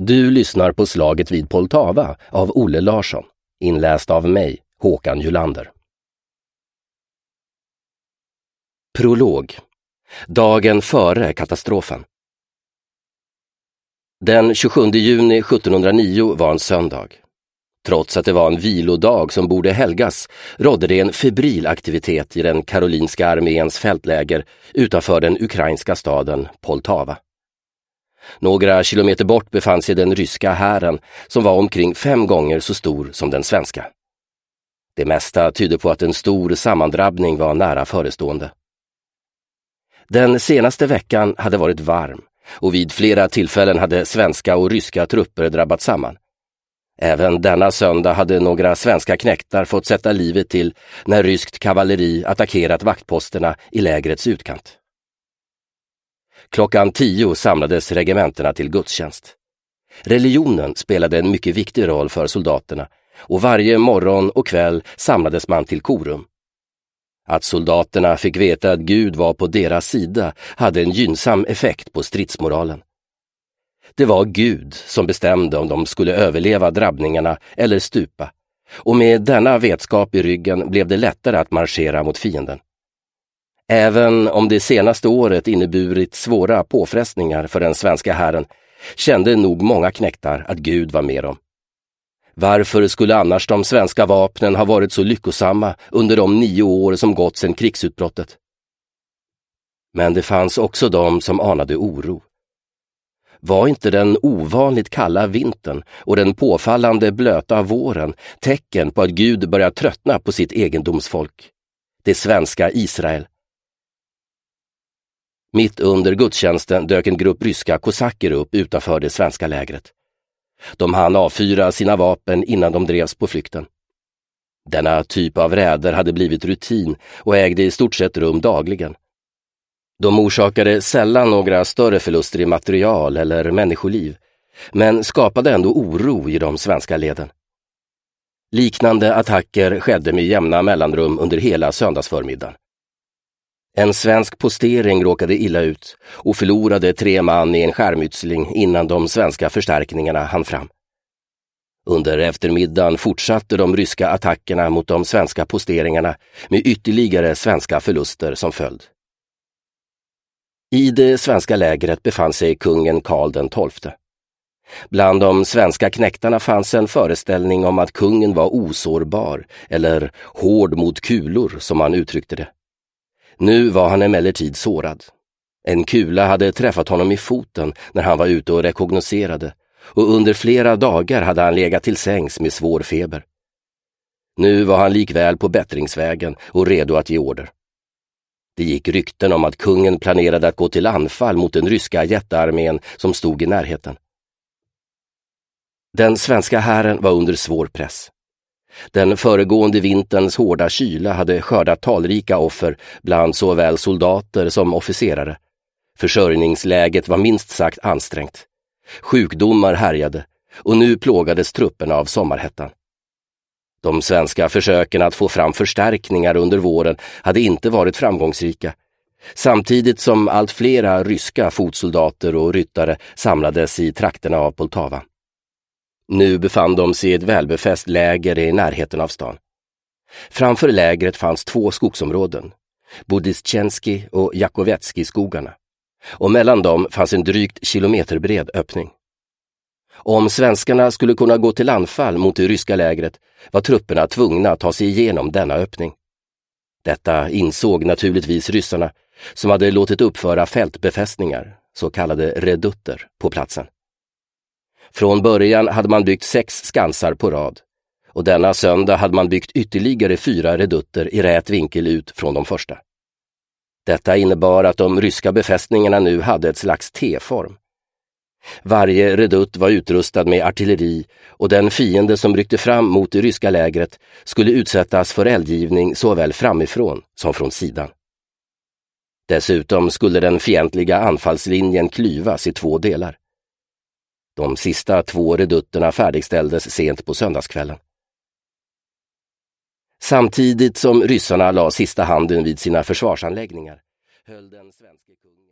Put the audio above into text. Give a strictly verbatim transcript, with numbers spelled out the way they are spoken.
Du lyssnar på Slaget vid Poltava av Olle Larsson, inläst av mig, Håkan Julander. Prolog. Dagen före katastrofen. Den tjugosjunde juni sjuttonhundranio var en söndag. Trots att det var en vilodag som borde helgas rådde det en febril aktivitet i den karolinska arméns fältläger utanför den ukrainska staden Poltava. Några kilometer bort befann sig den ryska hären som var omkring fem gånger så stor som den svenska. Det mesta tydde på att en stor sammandrabbning var nära förestående. Den senaste veckan hade varit varm och vid flera tillfällen hade svenska och ryska trupper drabbat samman. Även denna söndag hade några svenska knektar fått sätta livet till när ryskt kavalleri attackerat vaktposterna i lägrets utkant. Klockan tio samlades regementerna till gudstjänst. Religionen spelade en mycket viktig roll för soldaterna och varje morgon och kväll samlades man till korum. Att soldaterna fick veta att Gud var på deras sida hade en gynnsam effekt på stridsmoralen. Det var Gud som bestämde om de skulle överleva drabbningarna eller stupa, och med denna vetskap i ryggen blev det lättare att marschera mot fienden. Även om det senaste året inneburit svåra påfrestningar för den svenska hären kände nog många knektar att Gud var med dem. Varför skulle annars de svenska vapnen ha varit så lyckosamma under de nio år som gått sedan krigsutbrottet? Men det fanns också de som anade oro. Var inte den ovanligt kalla vintern och den påfallande blöta våren tecken på att Gud börjar tröttna på sitt egendomsfolk, det svenska Israel? Mitt under gudstjänsten dök en grupp ryska kosacker upp utanför det svenska lägret. De hann avfyra sina vapen innan de drevs på flykten. Denna typ av räder hade blivit rutin och ägde i stort sett rum dagligen. De orsakade sällan några större förluster i material eller människoliv, men skapade ändå oro i de svenska leden. Liknande attacker skedde med jämna mellanrum under hela söndagsförmiddagen. En svensk postering råkade illa ut och förlorade tre man i en skärmytsling innan de svenska förstärkningarna hann fram. Under eftermiddagen fortsatte de ryska attackerna mot de svenska posteringarna med ytterligare svenska förluster som följd. I det svenska lägret befann sig kungen Karl den tolfte. Bland de svenska knektarna fanns en föreställning om att kungen var osårbar eller hård mot kulor, som man uttryckte det. Nu var han emellertid sårad. En kula hade träffat honom i foten när han var ute och rekognoserade, och under flera dagar hade han legat till sängs med svår feber. Nu var han likväl på bättringsvägen och redo att ge order. Det gick rykten om att kungen planerade att gå till anfall mot den ryska jättearmén som stod i närheten. Den svenska hären var under svår press. Den föregående vinterns hårda kyla hade skördat talrika offer bland såväl soldater som officerare. Försörjningsläget var minst sagt ansträngt. Sjukdomar härjade och nu plågades trupperna av sommarhettan. De svenska försöken att få fram förstärkningar under våren hade inte varit framgångsrika, samtidigt som allt flera ryska fotsoldater och ryttare samlades i trakterna av Poltava. Nu befann de sig i ett välbefäst läger i närheten av stan. Framför lägret fanns två skogsområden, Budistjenski och Jakovetski-skogarna, och mellan dem fanns en drygt kilometerbred öppning. Om svenskarna skulle kunna gå till anfall mot det ryska lägret var trupperna tvungna att ta sig igenom denna öppning. Detta insåg naturligtvis ryssarna, som hade låtit uppföra fältbefästningar, så kallade redutter, på platsen. Från början hade man byggt sex skansar på rad, och denna söndag hade man byggt ytterligare fyra redutter i rät vinkel ut från de första. Detta innebar att de ryska befästningarna nu hade ett slags T-form. Varje redutt var utrustad med artilleri, och den fiende som ryckte fram mot det ryska lägret skulle utsättas för eldgivning såväl framifrån som från sidan. Dessutom skulle den fientliga anfallslinjen klyvas i två delar. De sista två redutterna färdigställdes sent på söndagskvällen. Samtidigt som ryssarna la sista handen vid sina försvarsanläggningar höll den svenske kungen